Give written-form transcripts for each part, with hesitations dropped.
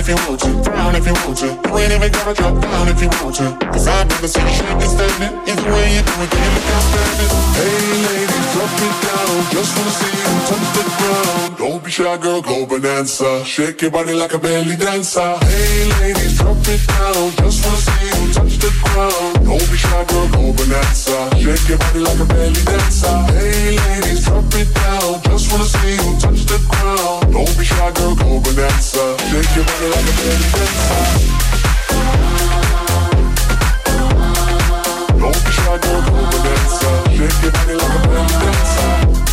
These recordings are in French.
if you want to, frown if you want to. You ain't even gotta drop down if you want to. Cause I'd never see you shaking, standing. Either way you do it, can you look outstanding? Hey ladies, drop it down. Just wanna see you touch the ground. Don't be shy, girl, go bonanza. Shake your body like a belly dancer. Hey ladies, drop it down. Just wanna see you touch the ground. Don't be shy, girl, go bonanza. Shake your body like a belly dancer. Hey ladies, drop it down. Just wanna see you touch the ground. Don't be shy, girl, go bonanza. Shake your body like a belly dancer. Don't be shy, girl, go bonanza. Shake your body like a belly dancer.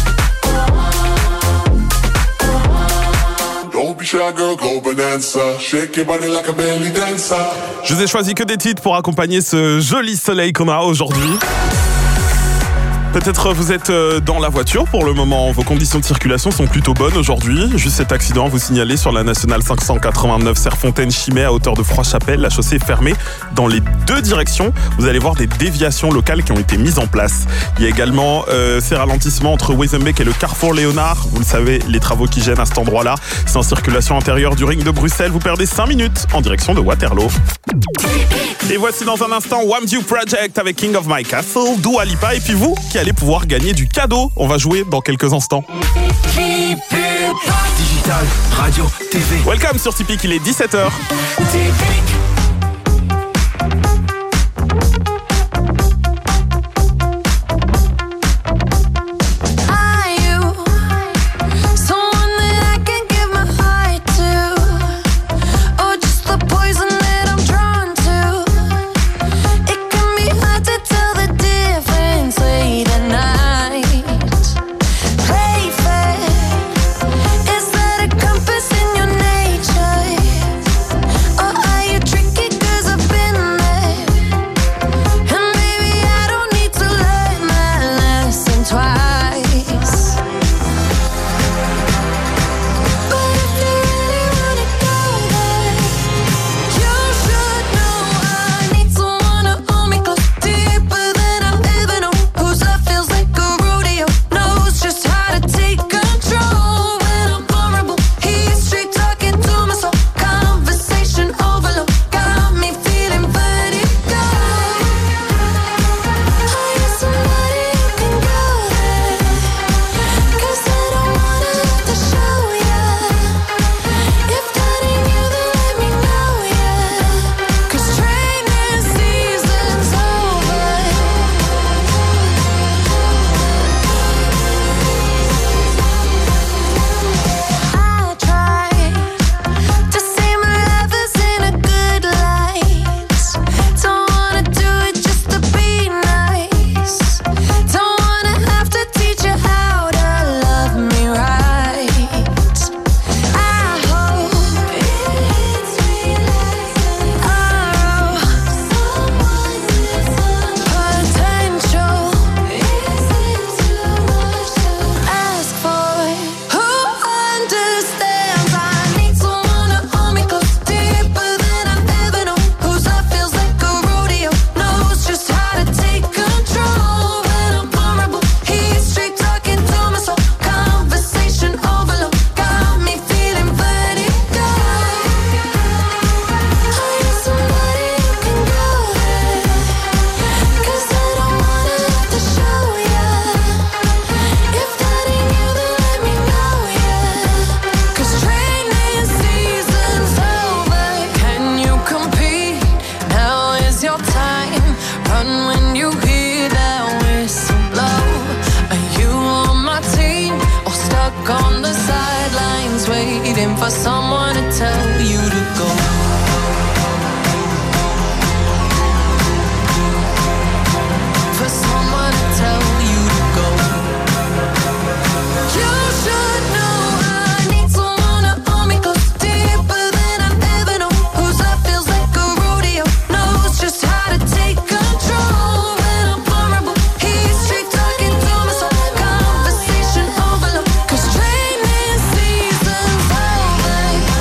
Don't be shy, girl, go bonanza. Shake your body like a belly dancer. Je vous ai choisi que des titres pour accompagner ce joli soleil qu'on a aujourd'hui. Peut-être vous êtes dans la voiture pour le moment, vos conditions de circulation sont plutôt bonnes aujourd'hui. Juste cet accident, vous signalez sur la nationale 589 Serfontaine-Chimay à hauteur de Froid-Chapelle. La chaussée est fermée dans les deux directions. Vous allez voir des déviations locales qui ont été mises en place. Il y a également ces ralentissements entre Wezenbeek et le Carrefour Léonard. Vous le savez, les travaux qui gênent à cet endroit-là. C'est en circulation intérieure du ring de Bruxelles. Vous perdez 5 minutes en direction de Waterloo. Et voici dans un instant Wamdu Project avec King of My Castle, Dua Lipa, et puis vous qui allez pouvoir gagner du cadeau. On va jouer dans quelques instants. Digital, radio, TV. Welcome sur Tipeee, il est 17h. For someone to tell you to go. For someone to tell you to go. You should know I need someone to hold me close, deeper than I've ever known. Whose love feels like a rodeo, knows just how to take control. When I'm vulnerable, he's straight talking to my soul. Conversation overload, 'cause training season's over.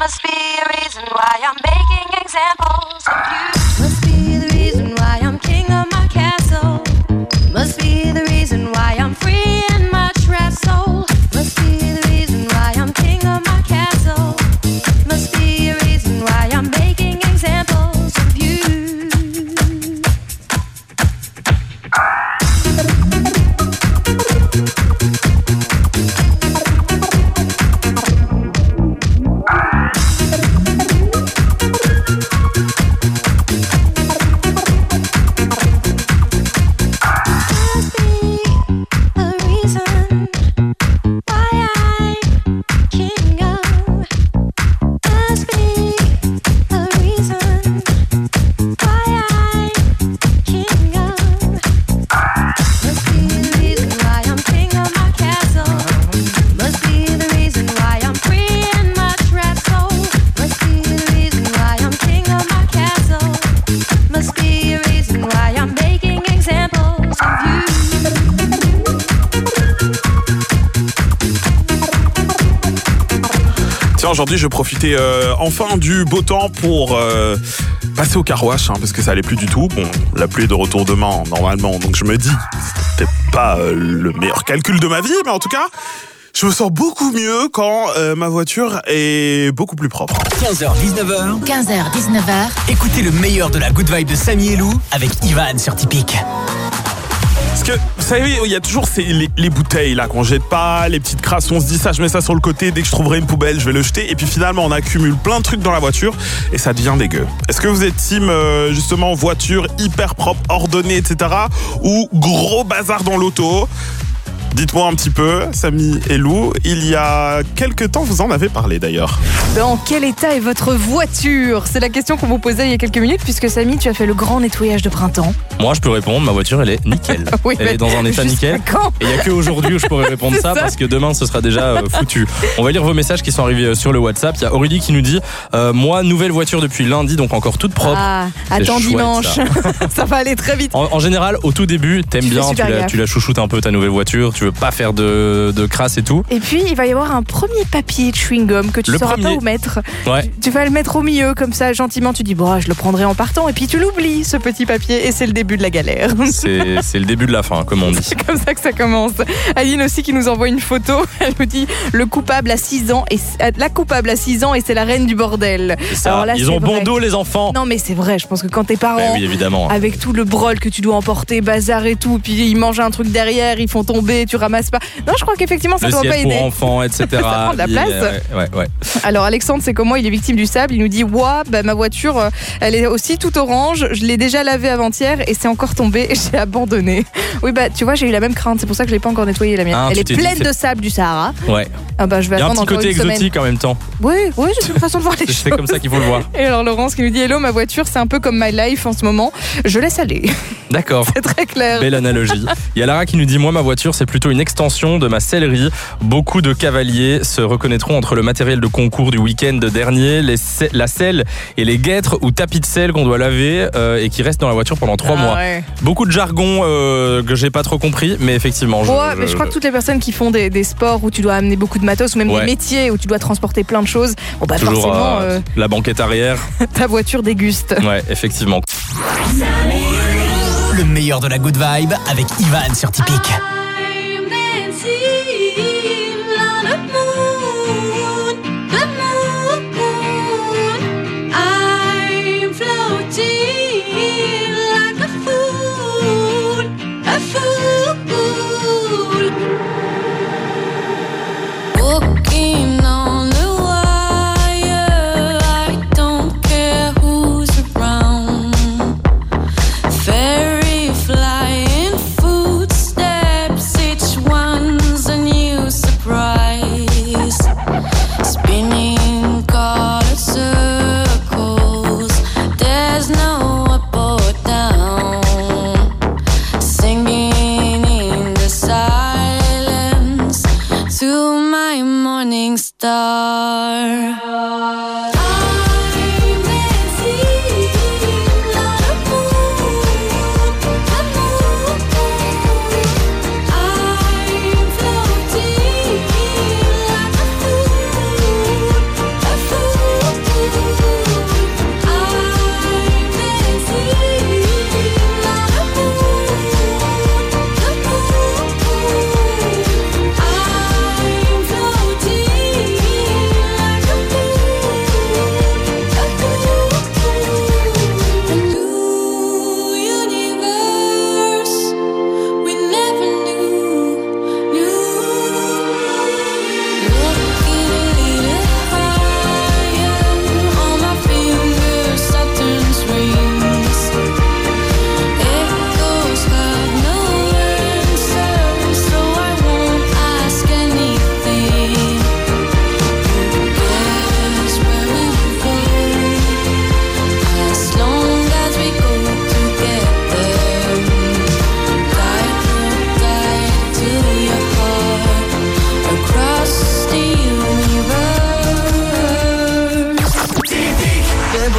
Must be a reason why I'm making examples of you. Must be the reason why I'm king of my castle. Must be the reason why I'm free in my trapped soul. Must be the reason why I'm king of my castle. Must be a reason why I'm making examples of you. Aujourd'hui, je profitais enfin du beau temps pour passer au car wash, parce que ça allait plus du tout. Bon, la pluie est de retour demain, normalement, donc je me dis, c'était pas le meilleur calcul de ma vie, mais en tout cas, je me sens beaucoup mieux quand ma voiture est beaucoup plus propre. 15h-19h. 15h-19h. Écoutez le meilleur de la good vibe de Samy et Lou avec Ivan sur Tipeee. Parce que, vous savez, il y a toujours les bouteilles là qu'on jette pas, les petites crasses, on se dit ça, je mets ça sur le côté, dès que je trouverai une poubelle, je vais le jeter. Et puis finalement, on accumule plein de trucs dans la voiture et ça devient dégueu. Est-ce que vous êtes team, justement, voiture hyper propre, ordonnée, etc. ou gros bazar dans l'auto ? Dites-moi un petit peu, Samy et Lou, il y a quelques temps, vous en avez parlé d'ailleurs. Dans quel état est votre voiture ? C'est la question qu'on vous posait il y a quelques minutes, puisque Samy, tu as fait le grand nettoyage de printemps. Moi, je peux répondre, ma voiture, elle est nickel. Oui, elle est dans un état nickel. Quand ? Et il n'y a qu'aujourd'hui où je pourrais répondre ça, parce que demain, ce sera déjà foutu. On va lire vos messages qui sont arrivés sur le WhatsApp. Il y a Aurélie qui nous dit moi, nouvelle voiture depuis lundi, donc encore toute propre. Ah, C'est attends chouette, dimanche. ça. Ça va aller très vite. En général, au tout début, t'aimes Tu fais bien, super gaffe. tu la chouchoutes un peu ta nouvelle voiture, tu veux pas faire de crasse et tout. Et puis, il va y avoir un premier papier de chewing-gum que tu Le sauras premier. pas où mettre. Ouais. Tu vas le mettre au milieu, comme ça, gentiment. Tu dis, bon, je le prendrai en partant. Et puis, tu l'oublies, ce petit papier. Et c'est le début de la galère. C'est le début de la fin, comme on dit. C'est comme ça que ça commence. Aline aussi qui nous envoie une photo. Elle nous dit le coupable à 6 ans et la coupable à 6 ans et c'est la reine du bordel. C'est ça. Alors là, Ils c'est ont bon vrai. dos, les enfants. Non mais c'est vrai, je pense que quand tes parents Ben oui, évidemment. avec tout le brol que tu dois emporter, bazar et tout, puis ils mangent un truc derrière, ils font tomber, tu ramasses pas. Non, je crois qu'effectivement ça Le doit pas siège pour aider. enfants, etc. Ça prend de la place. Ouais. Alors Alexandre, c'est comment il est victime du sable. Il nous dit ouah, bah, ma voiture, elle est aussi toute orange. Je l'ai déjà lavée avant-hier et c'est encore tombé et j'ai abandonné. Oui bah tu vois, j'ai eu la même crainte. C'est pour ça que je l'ai pas encore nettoyée la mienne. Ah, elle tu est t'es dit, pleine c'est- de sable du Sahara. Ouais. Ah bah je vais Il y a un attendre petit encore côté une semaine. exotique en même temps. Oui, c'est une façon de voir les choses. C'est comme ça qu'il faut le voir. Et alors Laurence qui nous dit hello, ma voiture c'est un peu comme my life en ce moment. Je laisse aller. D'accord. C'est très clair. Belle analogie. Il y a Lara qui nous dit moi, ma voiture, c'est plutôt une extension de ma sellerie. Beaucoup de cavaliers se reconnaîtront entre le matériel de concours du week-end dernier, la selle et les guêtres ou tapis de selle qu'on doit laver et qui restent dans la voiture pendant 3 mois. Ouais. Beaucoup de jargon que j'ai pas trop compris, mais effectivement. Mais je crois que toutes les personnes qui font des sports où tu dois amener beaucoup de matos ou même Ouais. des métiers où tu dois transporter plein de choses, bon bah toujours forcément la banquette arrière. ta voiture déguste. Ouais, effectivement. Le meilleur de la good vibe avec Ivan sur Tipeee. I'm dancing on the moon, the moon. I'm floating like a fool, a fool. Walking on the wire, I don't care who's around. Fairy flying footsteps, each one's a new surprise. Spinning colored circles, there's no up or down. Singing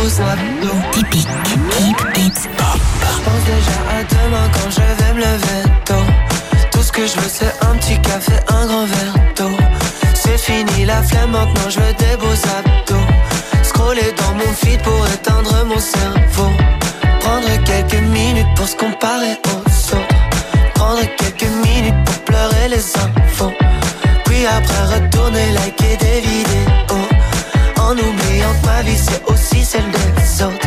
déposable. Typique, keep it pop. Je pense déjà à demain quand je vais me lever tôt. Tout ce que je veux c'est un petit café, un grand verre d'eau. C'est fini la flemme, maintenant je veux des beaux abdos. Scroller dans mon feed pour éteindre mon cerveau. Prendre quelques minutes pour se comparer aux autres. Prendre quelques minutes pour pleurer les infos. Puis après retourner liker des vidéos. En oubliant que ma vie c'est aussi celle des autres.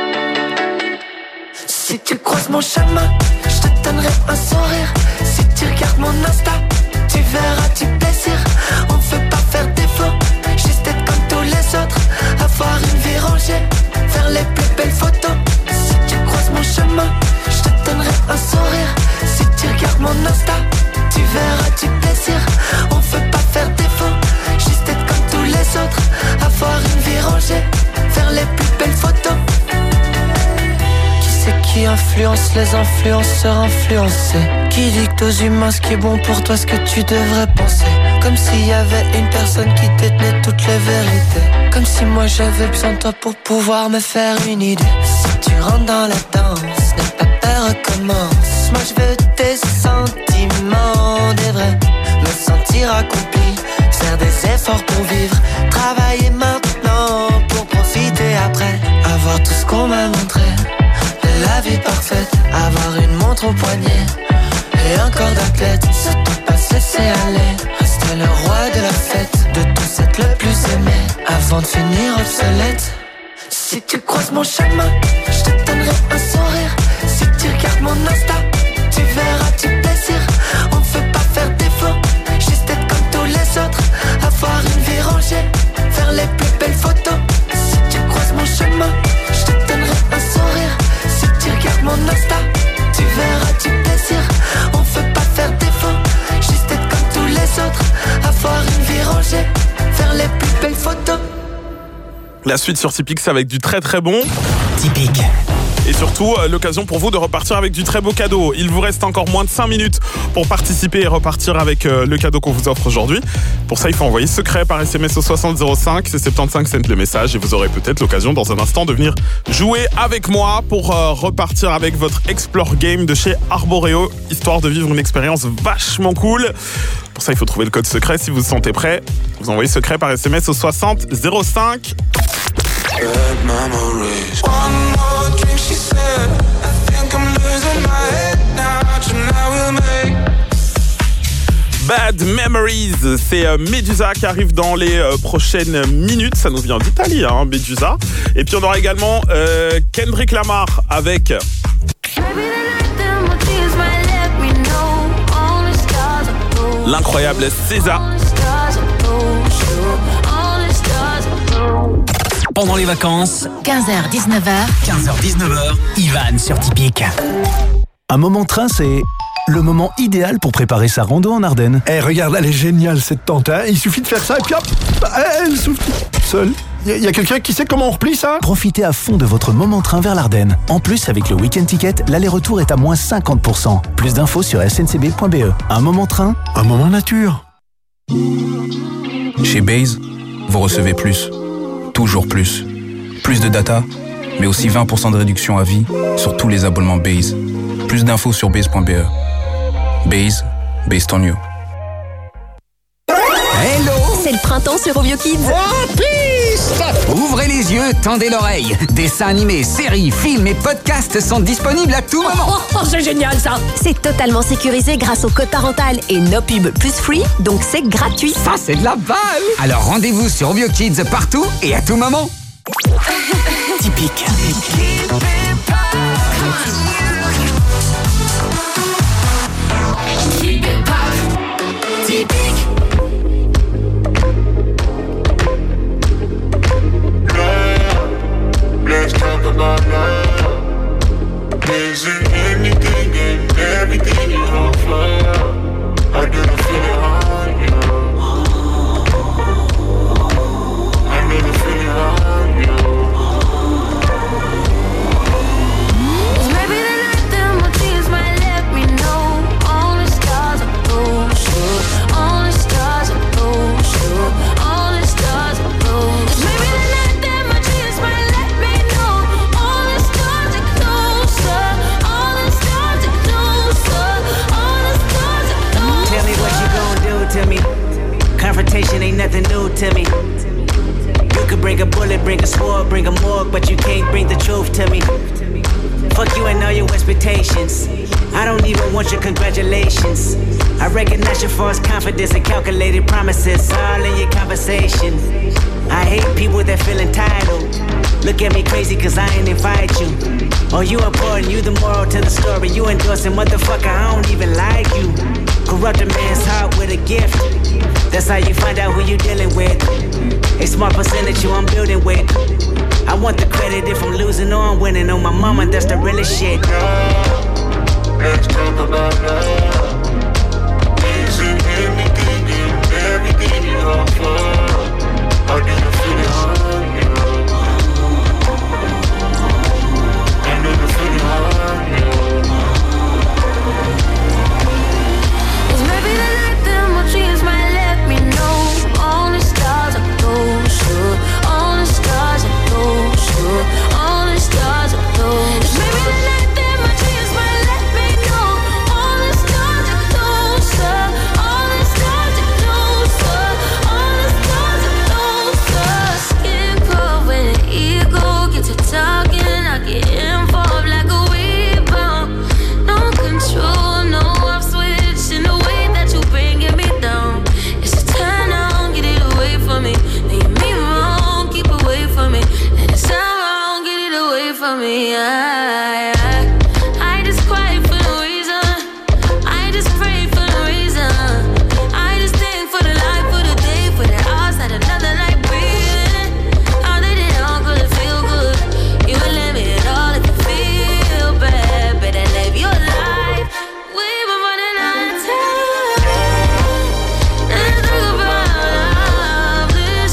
Si tu croises mon chemin, je te donnerai un sourire. Si tu regardes mon Insta, tu verras du plaisir. On veut pas faire défaut, juste être comme tous les autres. Avoir une vie rangée, faire les plus belles photos. Si tu croises mon chemin, je te donnerai un sourire. Si tu regardes mon Insta, tu verras du plaisir. On veut pas faire défaut, juste être comme tous les autres. Avoir une vie rangée, faire les plus belles photos. C'est qui influence les influenceurs influencés. Qui dicte aux humains ce qui est bon pour toi, ce que tu devrais penser. Comme s'il y avait une personne qui détenait toutes les vérités. Comme si moi j'avais besoin de toi pour pouvoir me faire une idée. Si tu rentres dans la danse, n'aie pas peur, recommence. Moi je veux tes sentiments, des vrais. Me sentir accompli, faire des efforts pour vivre. Travailler maintenant pour profiter après. Avoir tout ce qu'on m'a montré. La vie parfaite, avoir une montre au poignet et un corps d'athlète, surtout pas se laisser aller. Rester le roi de la fête, de tous être le plus aimé, avant de finir obsolète. Si tu croises mon chemin, je te donnerai un sourire. Si tu regardes mon Insta, tu verras du plaisir. On ne veut pas faire défaut, juste être comme tous les autres. Avoir une vie rangée, faire les plus belles photos. Si tu croises mon chemin, je te donnerai un sourire. Si tu regardes mon Insta, tu verras du plaisir. On veut pas faire défaut, juste être comme tous les autres. Avoir une vie rangée, faire les plus belles photos. La suite sur Typique, c'est avec du très très bon. Typique. Et surtout, l'occasion pour vous de repartir avec du très beau cadeau. Il vous reste encore moins de 5 minutes pour participer et repartir avec le cadeau qu'on vous offre aujourd'hui. Pour ça, il faut envoyer secret par SMS au 6005. C'est 75 cents le message. Et vous aurez peut-être l'occasion dans un instant de venir jouer avec moi pour repartir avec votre Explore Game de chez Arboreo, histoire de vivre une expérience vachement cool. Pour ça, il faut trouver le code secret. Si vous vous sentez prêt, vous envoyez secret par SMS au 6005. Bad memories. One more drink, she said. I think I'm losing my head now. Tonight we'll make Bad Memories, c'est Medusa qui arrive dans les prochaines minutes. Ça nous vient d'Italie, hein, Medusa. Et puis on aura également Kendrick Lamar avec l'incroyable César. Pendant les vacances, 15h-19h, 15h-19h, Ivan sur Typique. Un moment train, c'est le moment idéal pour préparer sa rando en Ardennes. Eh, regarde, elle est géniale cette tente, hein. Il suffit de faire ça et puis hop, elle souffle seule. Y a quelqu'un qui sait comment on replie ça? Profitez à fond de votre moment train vers l'Ardenne. En plus, avec le Week-end Ticket, l'aller-retour est à moins 50%. Plus d'infos sur sncb.be. Un moment train, un moment nature. Chez Base, vous recevez plus. Toujours plus. Plus de data, mais aussi 20% de réduction à vie sur tous les abonnements Base. Plus d'infos sur base.be. Base, based on you. Hello! C'est le printemps sur Ovio Kids. Oh, piste! Ouvrez les yeux, tendez l'oreille. Dessins animés, séries, films et podcasts sont disponibles à tout moment. C'est génial ça! C'est totalement sécurisé grâce au code parental et No Pub Plus Free, donc c'est gratuit. Ça, c'est de la balle! Alors rendez-vous sur Ovio Kids partout et à tout moment. Typique. Let's talk about love. Is it anything and everything you want for? I didn't feel it on you. I didn't feel it on you. Maybe the night that my tears might let me know. Only stars are those, sure. Only stars are those, sure. Only stars are those. Maybe the night that my tears might let me know. bring a bullet, bring a sword, bring a morgue, but you can't bring the truth to me. Fuck you and all your expectations. I don't even want your congratulations. I recognize your false confidence and calculated promises all in your conversation. I hate people that feel entitled. Look at me crazy cause I ain't invite you. Oh, you important, you the moral to the story. You endorsing, motherfucker, I don't even like you. Corrupt a man's heart with a gift. That's how you find out who you dealing with. A smart percentage you I'm building with. I want the credit if I'm losing or I'm winning. On my mama, that's the realest shit. Let's talk about love. Isn't everything you offer? How do you feel it hard, yeah? I know you feel it hard, yeah. Cause maybe the night that my dreams might let me know. All the stars are closer. All the stars are closer. All the stars are closer. Maybe the night that my dreams might let me know. All the stars are closer. All the stars are closer. All the stars are closer. Skin cold when the ego gets to talking. I get involved like a rebound. No control, no off switch in the way that you bringing me down. It's a turn on, get it away from me. Leave me wrong, keep away from me. And it's not wrong, get it away from me. I just cry for no reason. I just pray for no reason. I just thank for the life, for the day, for the hours that another night breathing. How did it all go to feel good? You would let me at all if you feel bad. Better live your life. We've been running out of time. And I think about this.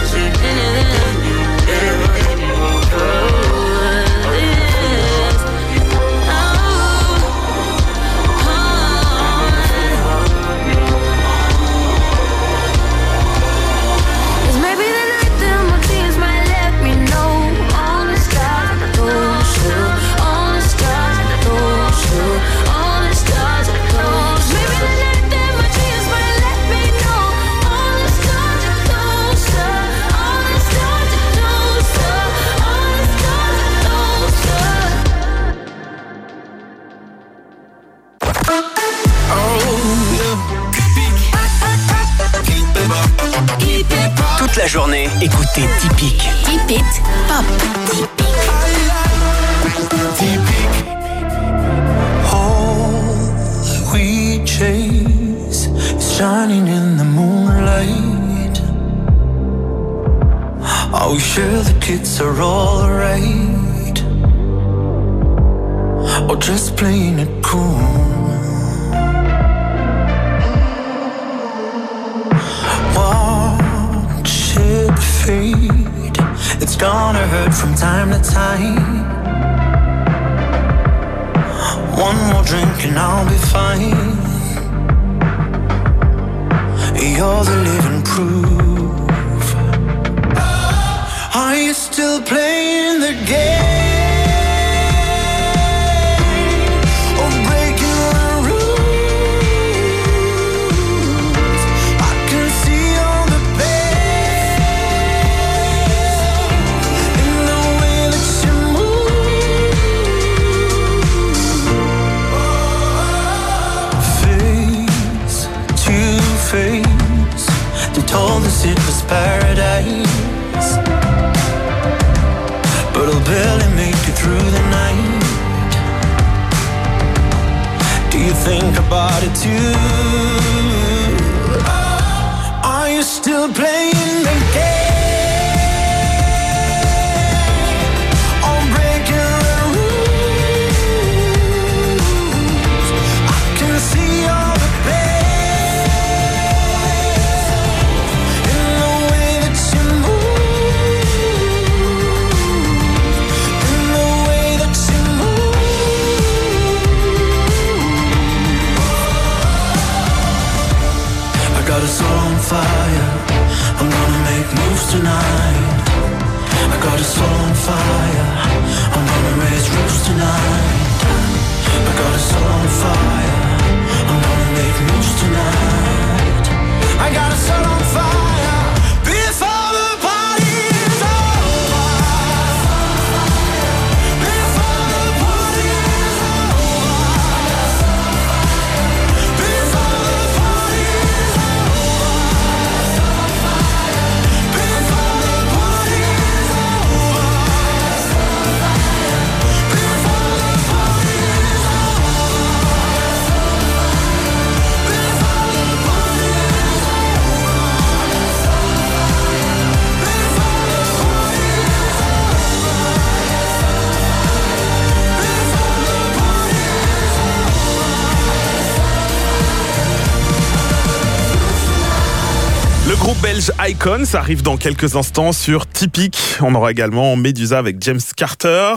Cause maybe the night that my dreams might let me know. All the stars are closer. All the stars are closer. All the stars are closer. Maybe the night that my dreams might let me know. All the stars are closer. All the stars are closer. All the stars Toute la journée, écoutez Typique. Keep it pop. All we chase is shining in the moonlight. Are we sure the kids are alright? Or just playing it cool? Watch it fade. It's gonna hurt from time to time. One more drink and I'll be fine. You're the living proof. Are you still playing the game? Or breaking the rules? I can see all the pain in the way that you move. Face to face, they told us it was paradise, but I'll barely make it through the night. Do you think about it too? Are you still playing the game? Or breaking the rules? I can see all the pain in the way that you move. In the way that you move. I got us all on fire. I'm gonna make moves tonight. I got us all on fire. I'm gonna raise roofs tonight. I got us all on fire. I'm gonna make moves tonight. I got us all on fire. Before the party is belge Icon, ça arrive dans quelques instants sur Typique. On aura également Medusa avec James Carter.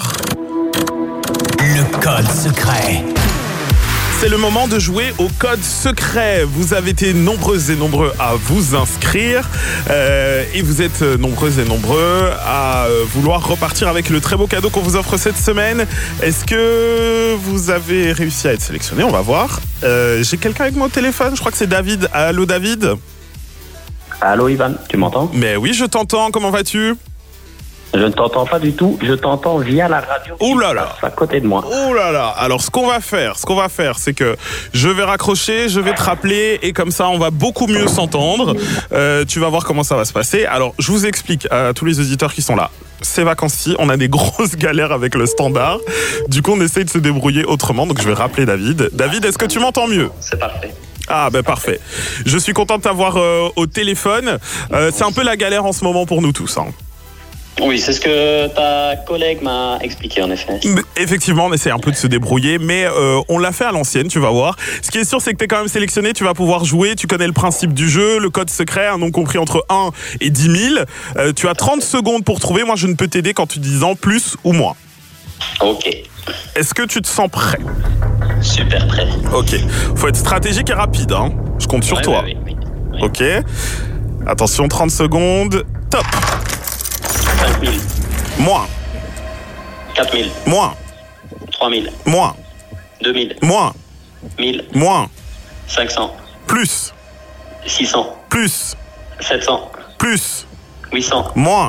Le code secret. C'est le moment de jouer au code secret. Vous avez été nombreuses et nombreux à vous inscrire et vous êtes nombreuses et nombreux à vouloir repartir avec le très beau cadeau qu'on vous offre cette semaine. Est-ce que vous avez réussi à être sélectionné? On va voir. J'ai quelqu'un avec moi au téléphone, je crois que c'est David. Allô David? Allô Ivan, tu m'entends? Mais oui, je t'entends, comment vas-tu? Je ne t'entends pas du tout, je t'entends via la radio. Ouh là là. À côté de moi. Oh là là. Alors ce qu'on va faire, c'est que je vais raccrocher, je vais te rappeler et comme ça on va beaucoup mieux s'entendre. Tu vas voir comment ça va se passer. Alors je vous explique à tous les auditeurs qui sont là. Ces vacances-ci, on a des grosses galères avec le standard. Du coup, on essaye de se débrouiller autrement. Donc je vais rappeler David. David, est-ce que tu m'entends mieux? C'est parfait. Ah ben parfait. Je suis content de t'avoir au téléphone. C'est un peu la galère en ce moment pour nous tous, hein. Oui, c'est ce que ta collègue m'a expliqué en effet. Effectivement, on essaie un peu de se débrouiller, mais on l'a fait à l'ancienne, tu vas voir. Ce qui est sûr, c'est que tu es quand même sélectionné, tu vas pouvoir jouer, tu connais le principe du jeu, le code secret, un nom compris entre 1 et 10 000. Tu as 30 secondes pour trouver, moi je ne peux t'aider qu'en te disant plus ou moins. Ok. Est-ce que tu te sens prêt? Super prêt. Ok. Faut être stratégique et rapide, hein. Je compte sur toi. Oui. Ok. Attention, 30 secondes. Top. 5 000. Moins. 4 000. Moins. 3 000. Moins. 2 000. Moins. 1 000. Moins. 500. Plus. 600. Plus. 700. Plus. 800. Moins.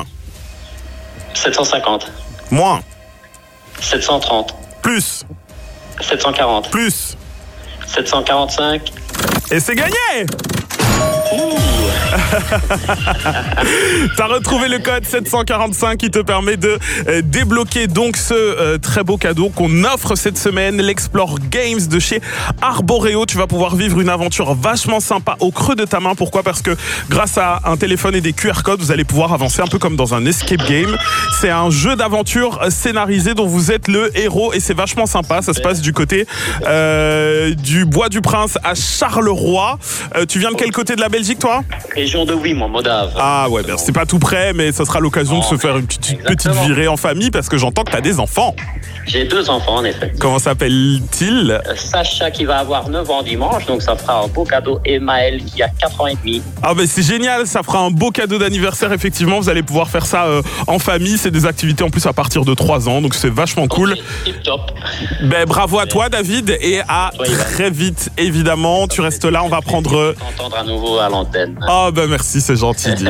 750. Moins. 730. Plus. 740. Plus. 745. Et c'est gagné! T'as retrouvé le code 745 qui te permet de débloquer donc ce très beau cadeau qu'on offre cette semaine, l'Explore Games de chez Arboreo. Tu vas pouvoir vivre une aventure vachement sympa au creux de ta main. Pourquoi? Parce que grâce à un téléphone et des QR codes, vous allez pouvoir avancer un peu comme dans un escape game. C'est un jeu d'aventure scénarisé dont vous êtes le héros et c'est vachement sympa. Ça se passe du côté du Bois du Prince à Charleroi. Tu viens de quel côté de la Belgique, toi? Région de Oui, mon Modave. Ah ouais, c'est pas tout près, mais ça sera l'occasion de se faire une petite virée en famille parce que j'entends que t'as des enfants. J'ai 2 enfants, en effet. Comment s'appelle-t-il? Sacha qui va avoir 9 ans dimanche, donc ça fera un beau cadeau. Et Maël qui a 4 ans et demi. Ah ben c'est génial, ça fera un beau cadeau d'anniversaire, effectivement. Vous allez pouvoir faire ça en famille. C'est des activités en plus à partir de 3 ans, donc c'est vachement cool. Tip top. Ben bravo à toi, David, et à très vite, évidemment. Tu restes là, on va prendre... T'entendre à nouveau à l'antenne. Ah ben merci, c'est gentil dit.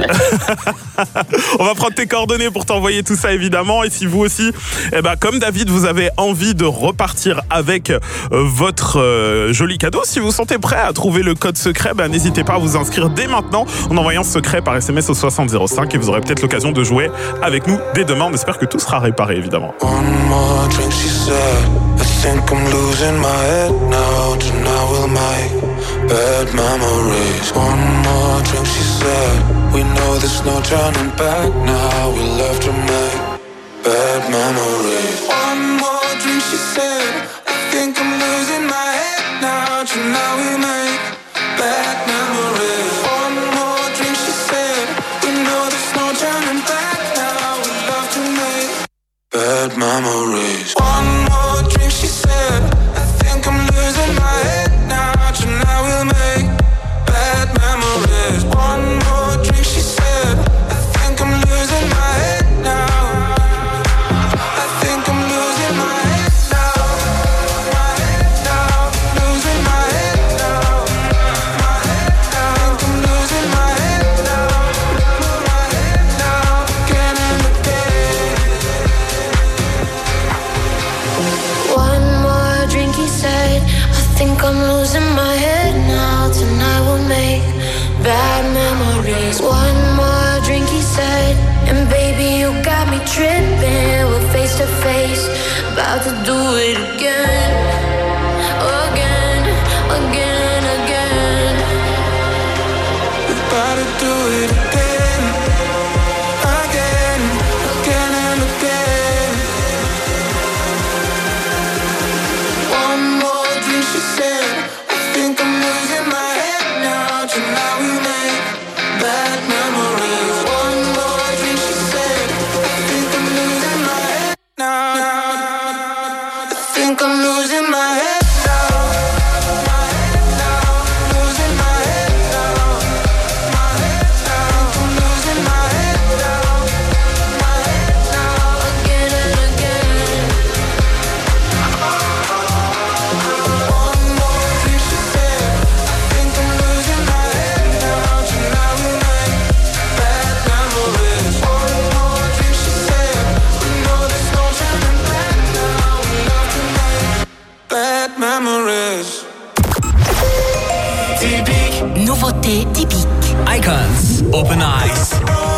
On va prendre tes coordonnées pour t'envoyer tout ça, évidemment. Et si vous aussi, comme David, vous avez envie de repartir avec votre joli cadeau, si vous vous sentez prêt à trouver le code secret, n'hésitez pas à vous inscrire dès maintenant en envoyant ce secret par SMS au 6005 et vous aurez peut-être l'occasion de jouer avec nous dès demain. On espère que tout sera réparé, évidemment. One more drink, she said. I think I'm losing my head now. Tonight we'll make bad memories. One more drink, she said. We know there's no turning back now. We love to make bad memories. One more drink, she said. I think I'm losing my head now. Tonight we make bad memories. One more drink, she said. We know there's no turning back now. We love to make bad memories. One more drink, she said. I think I'm losing my head now. Tonight we'll make bad memories. One more drink, she said. I think I'm losing my head now. I think I'm losing my head now. My head now. Losing my head now. My head now. I think I'm losing my head now. My head now. Again and again. One more drink, he said. I think I'm losing my head now. Tonight we'll make bad memories. One more drink, he said. And baby, you got me tripping. We're face to face, about to do it again. Again, again, again. We're about to do it again. Again, again and again. One more drink, she said. I think I'm losing my head now. Tonight we make bad memories. think I'm losing my head now. Nouveauté typique. Icons. Open Eyes.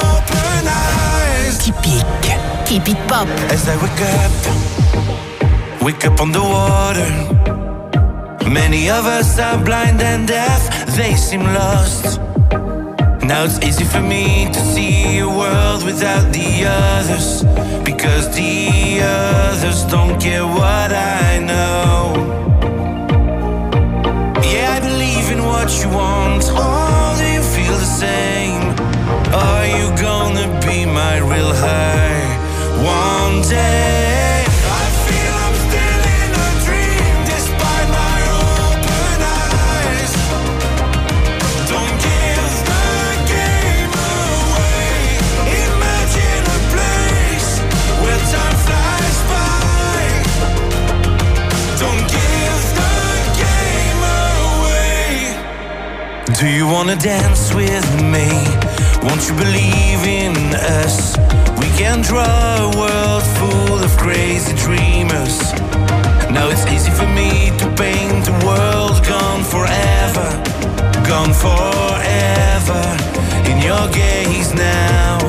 Typique. Keep it pop. As I wake up on the water. Many of us are blind and deaf, they seem lost. Now it's easy for me to see a world without the others, because the others don't get what I know. Yeah, I believe in what you want. Oh, do you feel the same? Are you gonna be my real high one day? I feel I'm still in a dream despite my open eyes. Don't give the game away. Imagine a place where time flies by. Don't give the game away. Do you wanna dance with me? Won't you believe in us? We can draw a world full of crazy dreamers. Now it's easy for me to paint a world gone forever, gone forever, in your gaze now.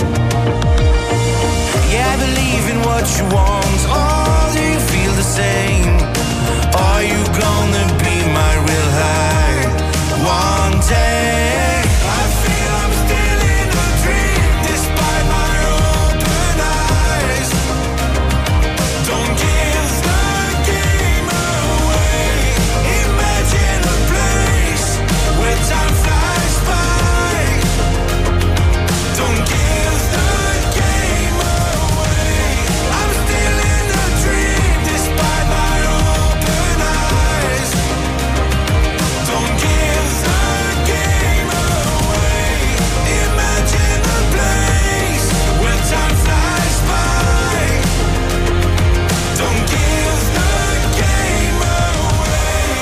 Yeah, I believe in what you want. Oh, do you feel the same? Are you gonna be my real high one day? I feel I'm still in a dream despite my open eyes. Don't give the game away. Imagine a place where time flies by. Don't give the game away. I'm still in a dream despite my open eyes. Don't give the game away. Imagine a place where time flies by. Don't give the game away.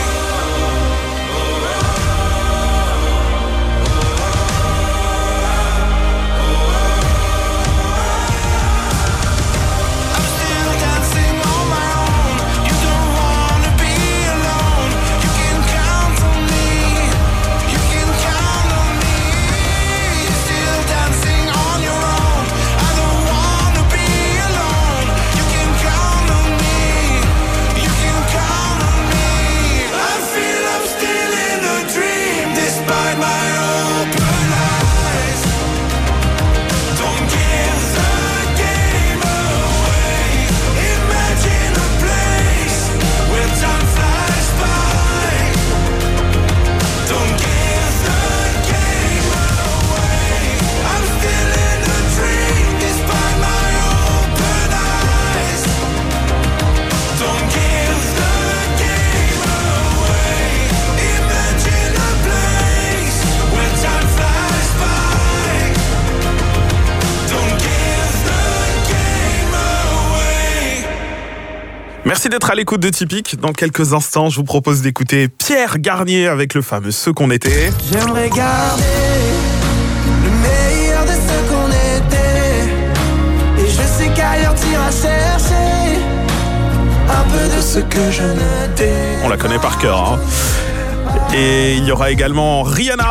I'm still dancing on my own. You don't wanna be alone. You can count on me. You can count on me. You're still dancing on your own. I don't wanna be alone. You can count on me. You can count on me. I feel I'm still in a dream despite my open eyes. Don't give the game away. Imagine a place where time flies by. Don't give the game away. I'm still in a dream despite my open eyes. Don't give the game away. Imagine a place where time flies by. Don't give the game away. Merci d'être à l'écoute de Typique. Dans quelques instants, je vous propose d'écouter Pierre Garnier avec le fameux Ce qu'on était. J'aimerais garder le meilleur de ce qu'on était. Et je sais qu'ailleurs t'iras chercher un peu de ce que je n'étais. On la connaît par cœur, hein. Et il y aura également Rihanna.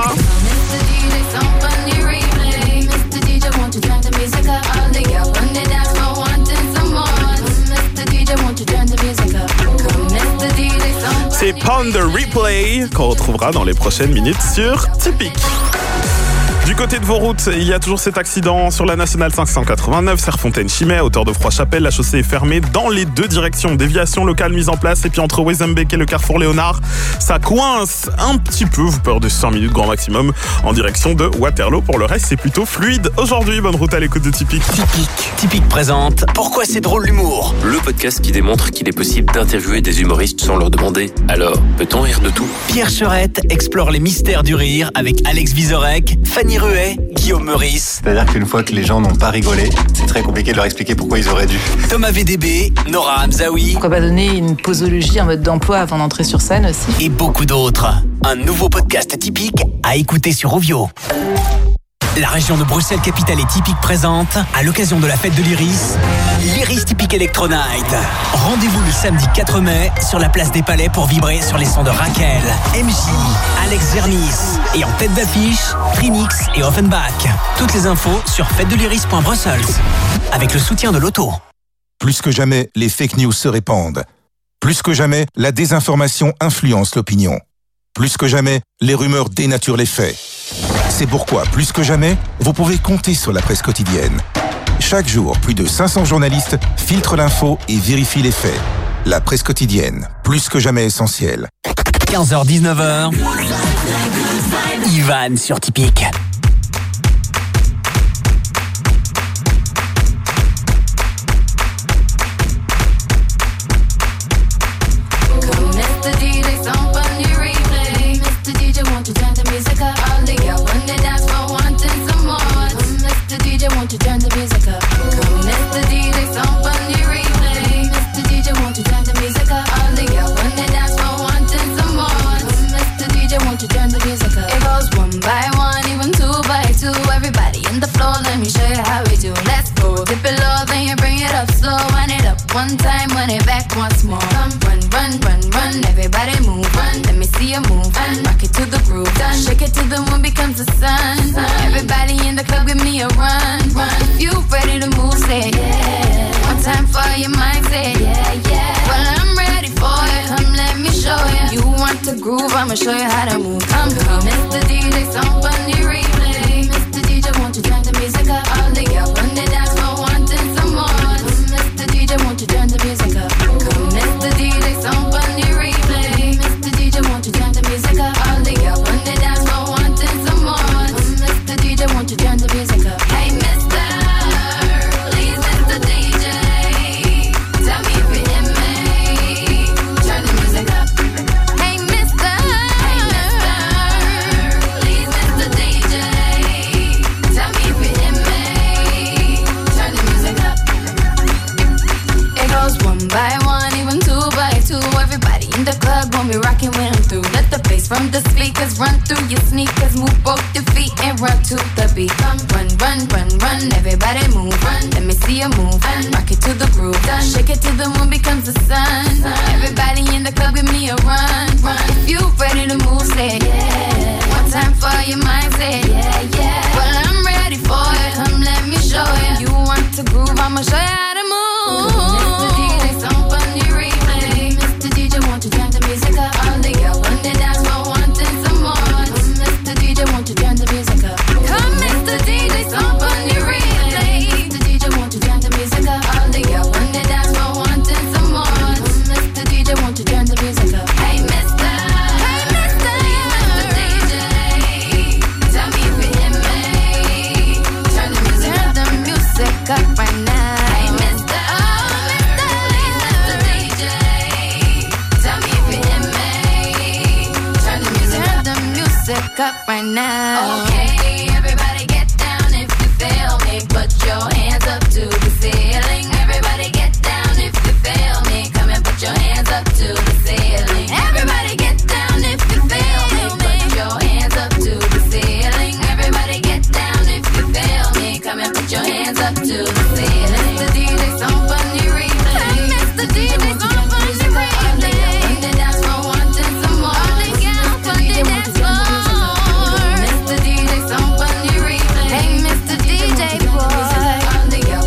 C'est Pound the Replay qu'on retrouvera dans les prochaines minutes sur Typique. Du côté de vos routes, il y a toujours cet accident sur la nationale 589, Serfontaine-Chimay, à hauteur de Froid-Chapelle. La chaussée est fermée dans les deux directions. Déviation locale mise en place. Et puis entre Wezenbeek et le carrefour Léonard, ça coince un petit peu. Vous perdez 5 minutes grand maximum en direction de Waterloo. Pour le reste, c'est plutôt fluide. Aujourd'hui, bonne route à l'écoute de Typique. Typique présente Pourquoi c'est drôle l'humour? Le podcast qui démontre qu'il est possible d'interviewer des humoristes sans leur demander « Alors, peut-on rire de tout ?» Pierre Cherette explore les mystères du rire avec Alex Vizorek, Fanny Ruet, Guillaume Meurice. C'est-à-dire qu'une fois que les gens n'ont pas rigolé, c'est très compliqué de leur expliquer pourquoi ils auraient dû. Thomas VDB, Nora Hamzaoui. Pourquoi pas donner une posologie, un mode d'emploi avant d'entrer sur scène aussi. Et beaucoup d'autres. Un nouveau podcast typique à écouter sur Ovio. La région de Bruxelles-Capitale est typique présente, à l'occasion de la fête de l'Iris, l'Iris Typique Electro Night. Rendez-vous le samedi 4 mai sur la place des Palais pour vibrer sur les sons de Raquel, MJ, Alex Zernis et en tête d'affiche, Trinix et Offenbach. Toutes les infos sur fêtedeliris.brussels avec le soutien de l'auto. Plus que jamais, les fake news se répandent. Plus que jamais, la désinformation influence l'opinion. Plus que jamais, les rumeurs dénaturent les faits. C'est pourquoi, plus que jamais, vous pouvez compter sur la presse quotidienne. Chaque jour, plus de 500 journalistes filtrent l'info et vérifient les faits. La presse quotidienne, plus que jamais essentielle. 15h-19h, Ivan sur Typique. Won't you turn the music up? Come, Mr. DJ, some fun you replay. Mr. DJ, won't you turn the music up? All the girls when they dance for wanting some more. Mr. DJ, won't you turn the music up? It goes 1 by 1, even 2 by 2. Everybody in the floor, let me show you how we do. Let's go, dip it low, then you bring it up slow. Wind it up 1 time, wind it back once more. Come, run, run, run, run. Everybody move, run. Let me see you move, and rock it to the groove. Done. Shake it till the moon becomes the sun. Everybody in the club, give me a run. If you ready to move, say yeah. 1 time for your mind, say yeah, yeah. Well, I'm ready for it. Come, let me show you. You want to groove, I'ma show you how to move. Come, Mr. DJ, some funny replay. Mr. DJ, won't you turn the music up? All the girls when they dance for wanting some more. Mr. DJ, won't you turn the music up? Come, Mr. DJ, some funny replay. Mr. DJ, won't you turn the music up? All the girls when they dance for wanting some more. Mr. DJ, won't you turn the music up? Hey, Mr. Please, Mr. DJ, tell me if you hear me. Turn the music up. Hey, Mr. Please, Mr. DJ, tell me if you hear me. Turn the music up. It goes 1 by 1, even 2 by 2. Everybody in the club when we rockin' when I'm through. Let the bass from the speakers run through your sneakers. Move both your feet and run to the beat. Come, run, run, run, run. Everybody move, run. Let me see you move, and rock it to the groove. Done. Shake it till the moon becomes the sun. Everybody in the club, give me a run, run. If you ready to move, say yeah. 1 time for your mind, say yeah, yeah. Well, I'm ready for it. Come, let me show you. You want to groove, I'ma show you how to move. Mr. DJ, some funny replay. Mr. DJ, won't you turn the music up? All the girls when they dance for wanting some more. Mr. DJ, won't you turn the music up? Come, Mr. DJ, some funny replay. Mr. DJ, won't you turn the music up? All the girls when they dance for wanting some more. Mr. DJ, won't you turn the music up? Hey, Mr. Hey, Mr. Mr. DJ, tell me if you hear me. Turn the music up. Turn the music up right now. Hey, Mr. Oh, Mr. Please, Mr. DJ, tell me if you hear me. Turn the music up right now. Okay, everybody get down if you feel me. Put your hands up to the ceiling. Everybody get down if you feel me. Come and put your hands up to the ceiling. Everybody get down if you feel me. Put your hands up to the ceiling. Everybody get down if you feel me. Come and put your hands up to the ceiling. Mr. DJ, some funny replay. Mr. DJ, some funny replay. When they dance for wanting some more. All the girls when they dance for. Mr. DJ, some funny replay. Hey, Mr. DJ boy. All the girls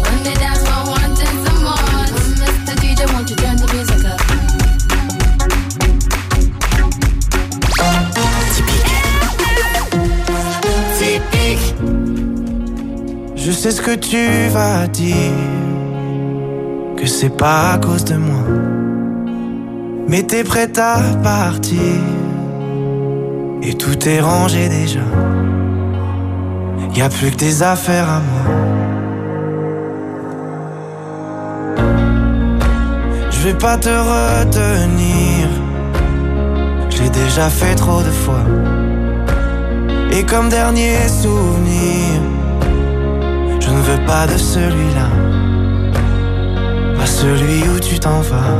sais ce que tu vas dire, que c'est pas à cause de moi. Mais t'es prête à partir, et tout est rangé déjà. Y'a plus que tes affaires à moi. Je vais pas te retenir, je l'ai déjà fait trop de fois. Et comme dernier souvenir, je ne veux pas de celui-là, pas celui où tu t'en vas.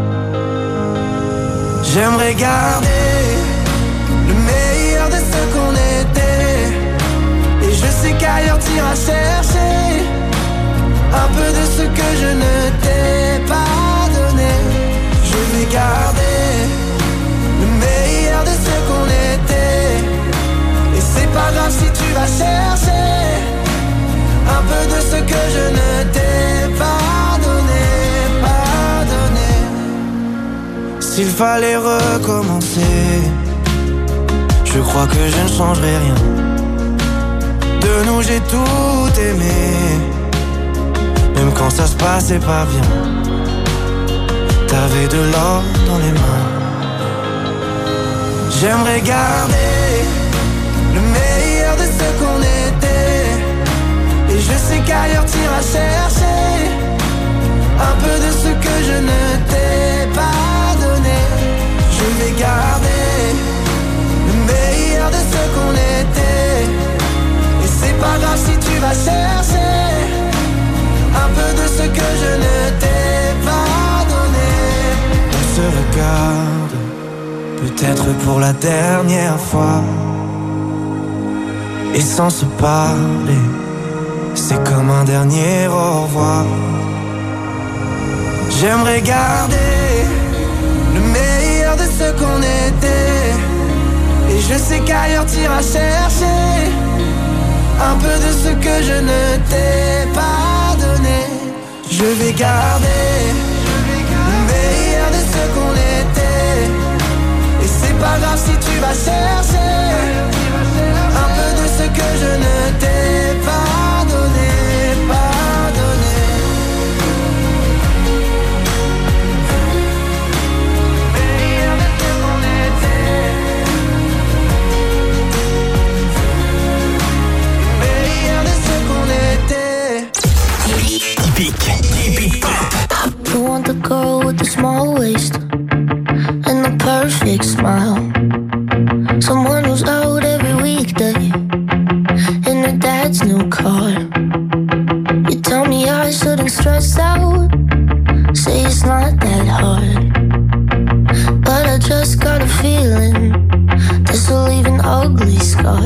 J'aimerais garder le meilleur de ce qu'on était, et je sais qu'ailleurs t'iras chercher un peu de ce que je ne t'ai pas donné. Je vais garder le meilleur de ce qu'on était, et c'est pas grave si tu vas chercher un peu de ce que je ne t'ai pas donné, pas donné. S'il fallait recommencer, je crois que je ne changerai rien. De nous j'ai tout aimé, même quand ça se passait pas bien. T'avais de l'or dans les mains. J'aimerais garder le meilleur de ce qu'on était, et je sais qu'ailleurs t'iras chercher un peu de ce que je ne t'ai pas donné. Je vais garder le meilleur de ce qu'on était, et c'est pas grave si tu vas chercher un peu de ce que je ne t'ai pas donné. On se regarde, peut-être pour la dernière fois, et sans se parler, c'est comme un dernier au revoir. J'aimerais garder le meilleur de ce qu'on était, et je sais qu'ailleurs t'iras chercher un peu de ce que je ne t'ai pas donné. Je vais garder le meilleur de ce qu'on était, et c'est pas grave si tu vas chercher un peu de ce que je ne t'ai pas donné, pas donné. Meilleur de ce qu'on était, meilleur de ce qu'on était. Typique pop. You want the girl with the small waist and the perfect smile, someone who's out every weekday in her dad's new car. You tell me I shouldn't stress out, say it's not that hard, but I just got a feeling this will leave an ugly scar.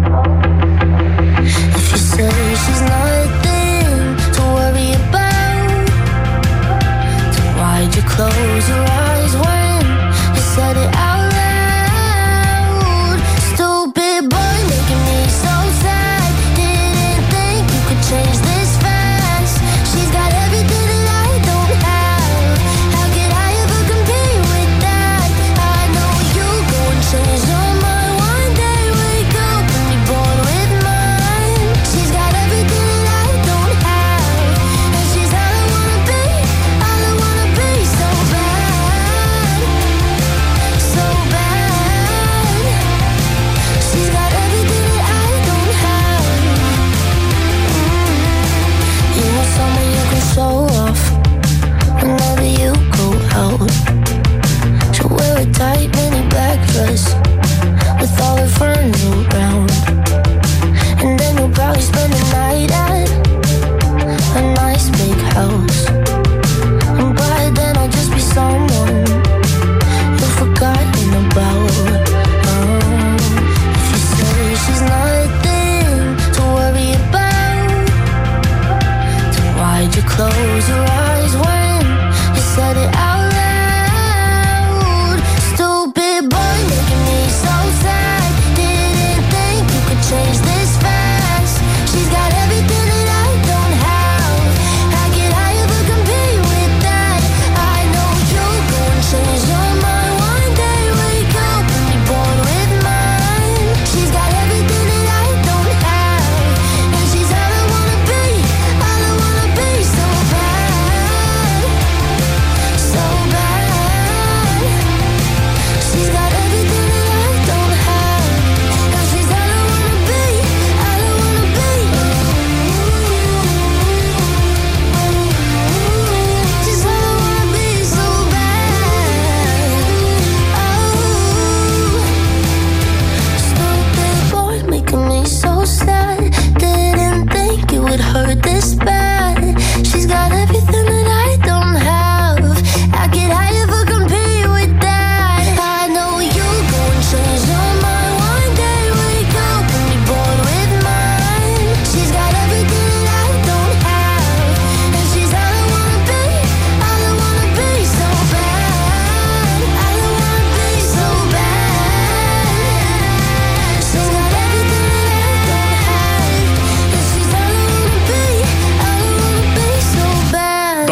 If you say she's nothing to worry about, then why'd you close your eyes when you said it out loud? Stupid boy making me so sad, didn't think you could change this fast. She's got everything that I don't have, how could I ever compete with that? I know you go and change your mind one day, wake up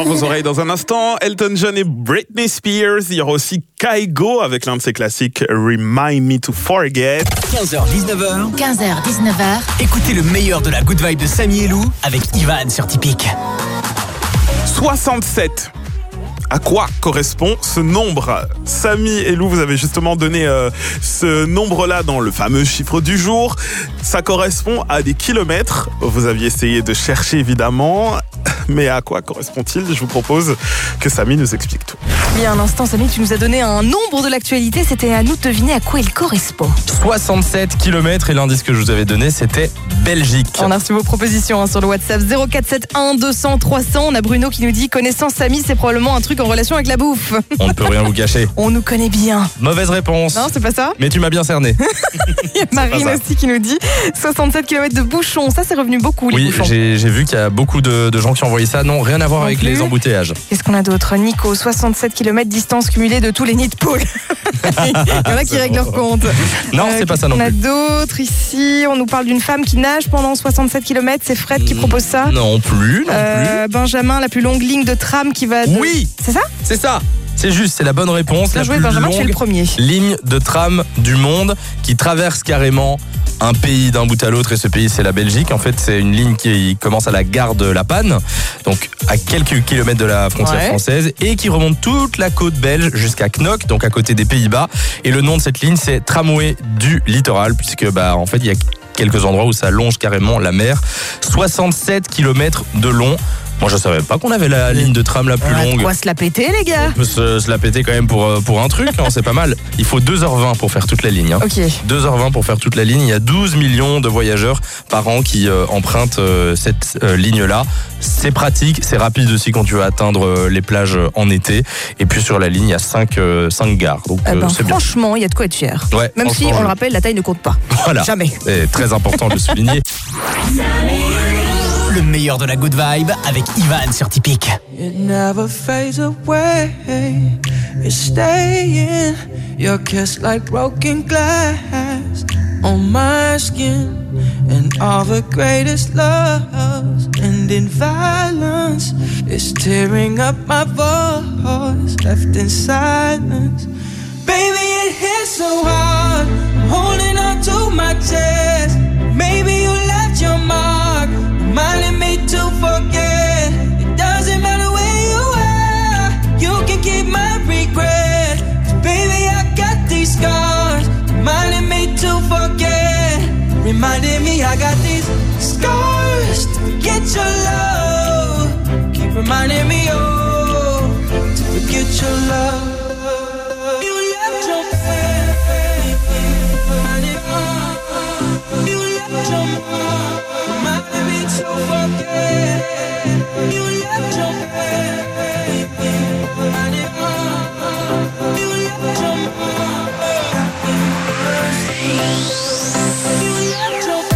vos oreilles dans un instant. Elton John et Britney Spears. Il y aura aussi Kygo avec l'un de ses classiques Remind Me to Forget. 15h-19h. 15h-19h. Écoutez le meilleur de la good vibe de Samy et Lou avec Ivan sur Typique. 67. À quoi correspond ce nombre? Samy et Lou, vous avez justement donné ce nombre-là dans le fameux chiffre du jour. Ça correspond à des kilomètres. Vous aviez essayé de chercher évidemment. Mais à quoi correspond-il? Je vous propose que Samy nous explique tout. Oui, un instant, Samy, tu nous as donné un nombre de l'actualité. C'était à nous de deviner à quoi il correspond. 67 km et l'indice que je vous avais donné, c'était Belgique. On a reçu vos propositions sur le WhatsApp 0471 200 300. On a Bruno qui nous dit, connaissant Samy, c'est probablement un truc en relation avec la bouffe. On ne peut rien vous cacher. On nous connaît bien. Mauvaise réponse. Non, c'est pas ça. Mais tu m'as bien cerné. Il y a Marine aussi qui nous dit 67 km de bouchons. Ça, c'est revenu beaucoup, les Oui, bouchons. j'ai vu qu'il y a beaucoup de gens qui ont envoyé ça. Non, rien à voir avec les embouteillages. Qu'est-ce qu'on a d'autre? Nico, 67 km distance cumulée de tous les nids de poules. Il y en a qui règlent leur compte. Non, c'est pas ça non On a plus. d'autres ici. On nous parle d'une femme qui nage pendant 67 km. C'est Fred qui propose ça. Non plus. Benjamin, la plus longue ligne de tram qui va... Oui. C'est ça? C'est ça. C'est juste, c'est la bonne réponse. Bien La joué, plus Benjamin, tu es le longue premier. ligne de tram du monde qui traverse carrément un pays d'un bout à l'autre, et ce pays c'est la Belgique. En fait, c'est une ligne qui commence à la gare de La Panne, donc à quelques kilomètres de la frontière française, et qui remonte toute la côte belge jusqu'à Knokke, donc à côté des Pays-Bas. Et le nom de cette ligne, c'est Tramway du littoral, puisque en fait il y a quelques endroits où ça longe carrément la mer. 67 km de long. Moi, je savais pas qu'on avait la ligne de tram la plus longue. Quoi se la péter, les gars? On peut se la péter quand même pour un truc, hein, c'est pas mal. Il faut 2h20 pour faire toute la ligne. Hein. Ok. 2h20 pour faire toute la ligne. Il y a 12 millions de voyageurs par an qui empruntent cette ligne-là. C'est pratique, c'est rapide aussi quand tu veux atteindre les plages en été. Et puis sur la ligne, il y a 5 gares. Donc c'est bien. Franchement, il y a de quoi être fier. Ouais, Même si, on le rappelle, la taille ne compte pas. Voilà. Jamais. C'est très important de le souligner. Le meilleur de la good vibe avec Ivan sur Typique. It never fades away. It's staying. Your kiss like broken glass on my skin. And all the greatest loves end in violence. It's tearing up my voice, left in silence. Baby, it hits so hard. I'm holding on to my chest. Maybe you left your mark, reminding me to forget. It doesn't matter where you are, you can keep my regret. 'Cause baby, I got these scars, reminding me to forget. Reminding me I got these scars to forget your love. Keep reminding me, oh, to forget your love. You left your baby, you left your mom, reminding me to forget. You left your baby, reminding me, you left your mom. You left your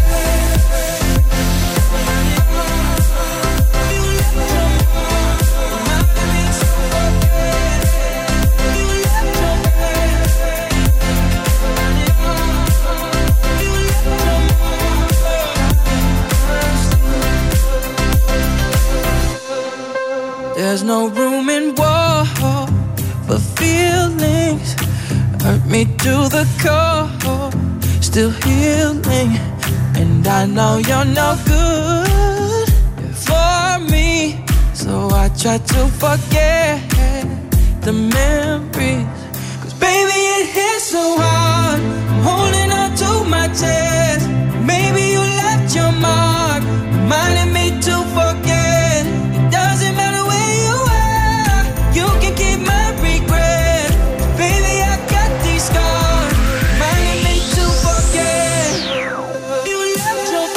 There's no room in war for feelings. Hurt me to the core, still healing. And I know you're no good for me, so I try to forget the memories. 'Cause baby, it hits so hard. I'm holding on to my chest. Maybe you left your mark, reminding me to forget. It doesn't matter where you are, you can keep my regret. Baby, I got these scars, reminding me to forget. You left your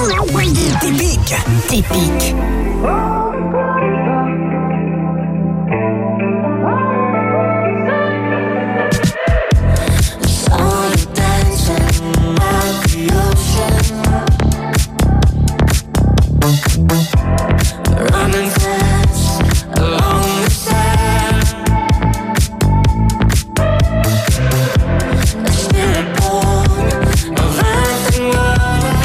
Typique. Typique. Saw you dancing by the ocean, running fast along the sand. A spirit born of earth and water,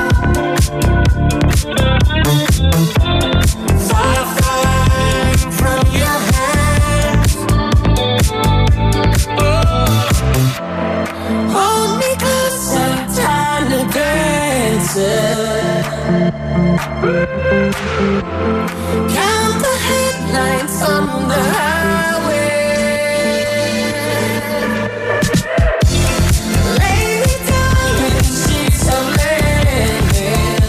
fire flying from your hands. Hold me closer, time to dance. Count the headlights on the highway. Lay me down in sheets of linen.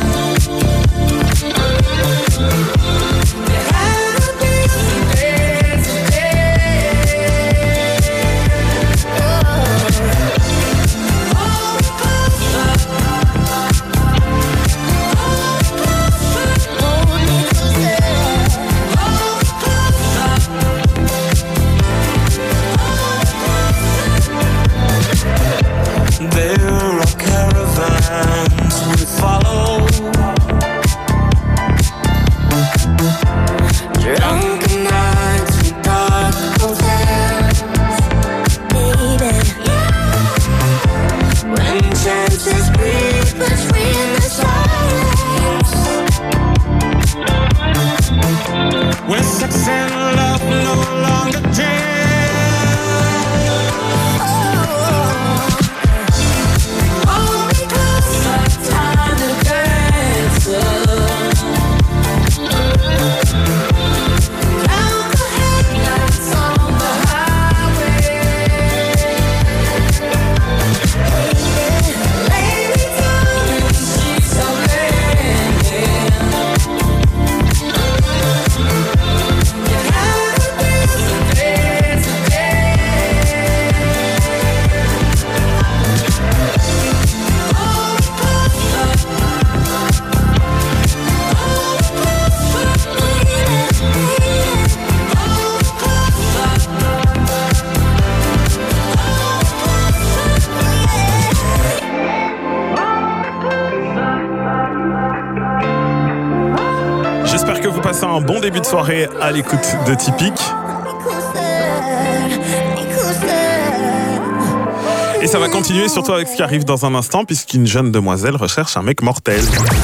There had to be some days today. Hold me closer. There are caravans we follow, Drunken nights in dark hotels, baby. When chances breathe between the silence. when sex and love no longer jam. Hold me closer, time to dance. Count the headlights on the highway. Lay me down in sheets of linen. You had to be some days today. J'espère que vous passez un bon début de soirée à l'écoute de Typique. Et ça va continuer surtout avec ce qui arrive dans un instant puisqu'une jeune demoiselle recherche un mec mortel.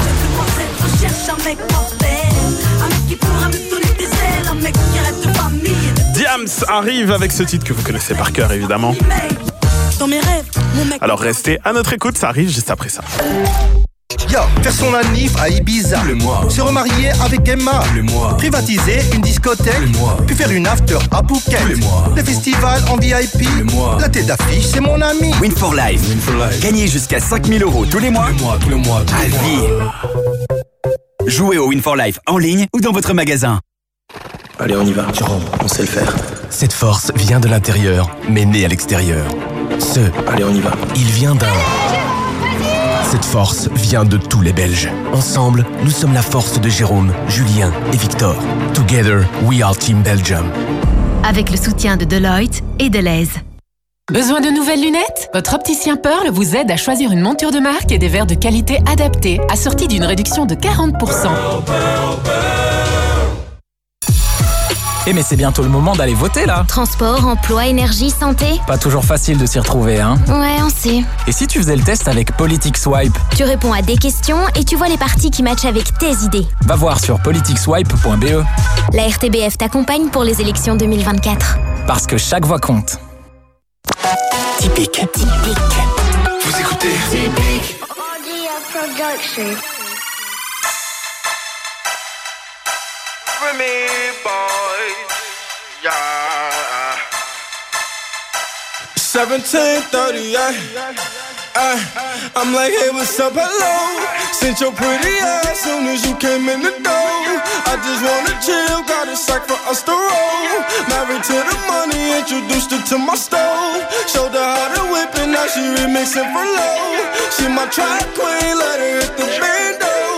Diams arrive avec ce titre que vous connaissez par cœur évidemment. Dans mes rêves, mon mec. Alors restez à notre écoute, ça arrive juste après ça. Yo, faire son anniv à Ibiza. Le mois. Se remarier avec Emma. Le mois. Privatiser une discothèque. Le mois. Puis faire une after à Phuket. Le mois. Le festival en VIP. Le mois. La tête d'affiche, c'est mon ami. Win for Life. Gagnez jusqu'à 5 000 € tous les mois. Tous les mois. À vie. Jouez au Win for Life en ligne ou dans votre magasin. Allez, on y va. Jérôme, on sait le faire. Cette force vient de l'intérieur, mais née à l'extérieur. Allez, on y va. Il vient d'un... Cette force vient de tous les Belges. Ensemble, nous sommes la force de Jérôme, Julien et Victor. Together, we are Team Belgium. Avec le soutien de Deloitte et Deleuze. Besoin de nouvelles lunettes? Votre opticien Pearl vous aide à choisir une monture de marque et des verres de qualité adaptés, assortis d'une réduction de 40%. Eh mais c'est bientôt le moment d'aller voter là. Transport, emploi, énergie, santé. Pas toujours facile de s'y retrouver hein. Ouais, on sait. Et si tu faisais le test avec PoliticsSwipe? Tu réponds à des questions et tu vois les partis qui matchent avec tes idées. Va voir sur politicswipe.be. La RTBF t'accompagne pour les élections 2024. Parce que chaque voix compte. Typique. Vous écoutez Typique. Remy boy, yeah. 1738. I'm like, hey, what's up, hello? Sent your pretty ass soon as you came in the door. I just wanna chill, got a sack for us to roll. Married to the money, introduced her to my stove. Showed her how to whip and now she remixing for low. She my track queen, let her hit the bando.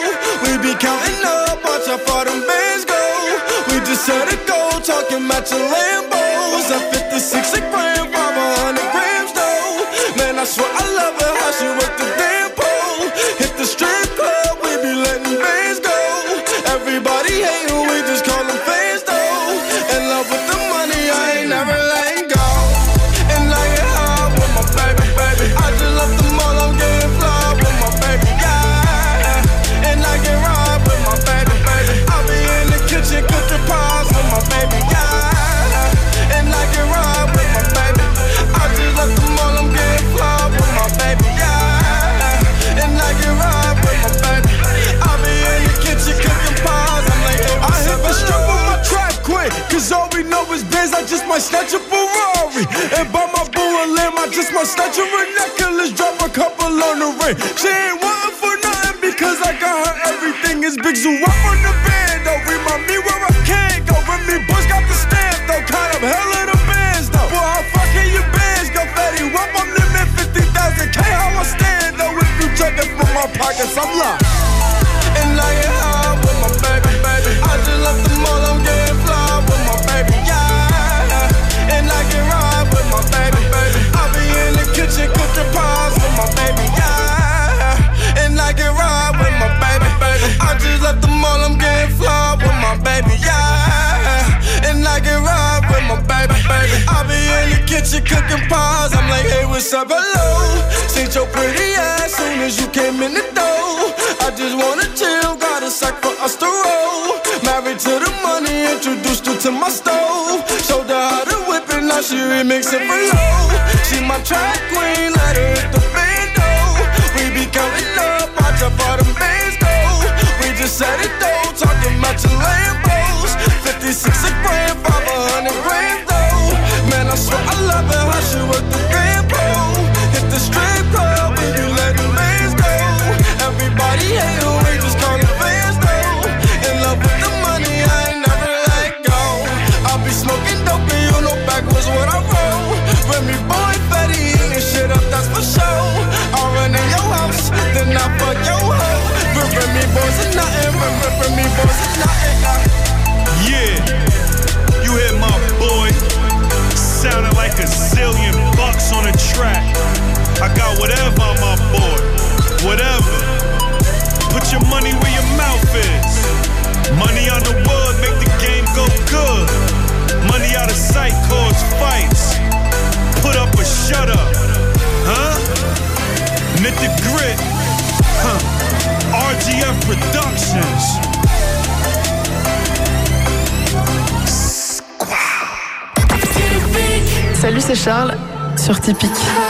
set it go, talking matching Lambos. At 56 a gram, 500 grams though. Man, I swear I love her, how she work the damn pole. Hit the strip club, we be letting bands go. Everybody hate who we just call them fans though. In love with the money, I ain't never letting go. And I get high with my baby, baby. I just love the mall, I'm getting fly with my baby, yeah. And I get ride with my baby, baby. I be in the kitchen cooking pies with my baby, yeah. And I get ride with my baby. I just love the mall, I'm getting fly with my baby, yeah. And I get ride with my baby. I be in the kitchen cooking pies. I'm like, hey, I hit the strip on my track quick, cause all we know is biz. I just might snatch a Ferrari and buy my boo a limb. I just might snatch her a necklace, drop a couple on the ring. She ain't wantin' for nothing because I got her everything. Is Big Zoo up on the band though. Remind me where I can't go. Remy Bush got the stamp though. Kind of hell of the bands though. Boy, how fucking your bands go fatty up. I'm limit 50,000 K. How I stand though. If you check it from my pockets, I'm locked. And I get high with my baby, baby. I just left the mall, I'm getting fly with my baby, yeah. And I get ride with my baby, baby. I be in the kitchen cooking pies with my baby, yeah. And I get ride with my baby, baby. I just left the mall, I'm getting fly with my baby, yeah. And I get ride with my baby, baby. I be in the kitchen cooking pies. I'm like, hey, what's up, hello? Seen your pretty ass soon as you came in the door. I just wanna chill, got a sack for us to roll. Married to the money, introduced her to my stove. Showed her how to whip it, now she remixing for low. She my track queen, let her hit the bando. We be counting up, watch how far them bands go. We just set it though, talking matching Lambos. 56 a gram, 500 grams though. Man, I swear I love her, how she work the damn pole. Hit the strip club, we be letting bands go. Everybody hate who we just call them fans though. In love with the money, I ain't never let go. I be smoking dope and you know backwards what I roll. Remy boy fatty, eating shit up, that's for sure. I'll run in your house, then I fuck your hoe. Remy boys are nothing, Remy boys are nothing. Yeah, you hear my boy, sounding like a zillion bucks on a track. I got whatever on my board, whatever. Put your money where your mouth is. Money on the wood, make the game go good. Money out of sight cause fights. Put up or shut up, huh? Knit the grit, huh? RGF Productions. Salut, c'est Charles sur Typique.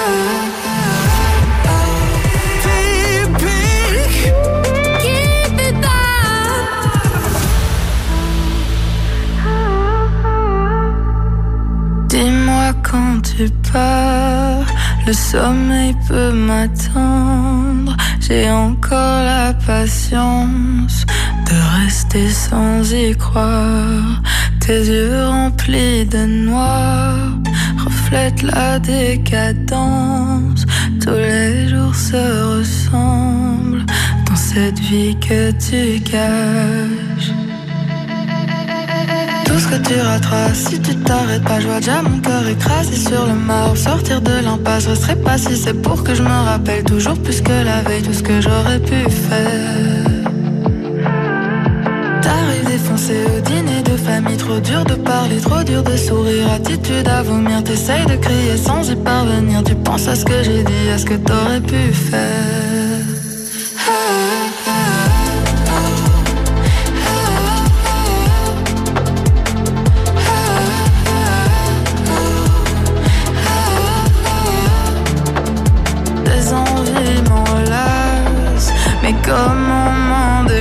Dis-moi quand tu pars, le sommeil peut m'attendre. J'ai encore la patience de rester sans y croire. Tes yeux remplis de noir reflètent la décadence. Tous les jours se ressemblent dans cette vie que tu caches. Tout ce que tu rateras si tu t'arrêtes pas. Je vois déjà mon cœur écrasé sur le marbre. Sortir de l'impasse, je serais pas si c'est pour que je me rappelle toujours plus que la veille tout ce que j'aurais pu faire. T'arrives défoncé au dîner de famille. Trop dur de parler, trop dur de sourire. Attitude à vomir, t'essayes de crier sans y parvenir. Tu penses à ce que j'ai dit, à ce que t'aurais pu faire.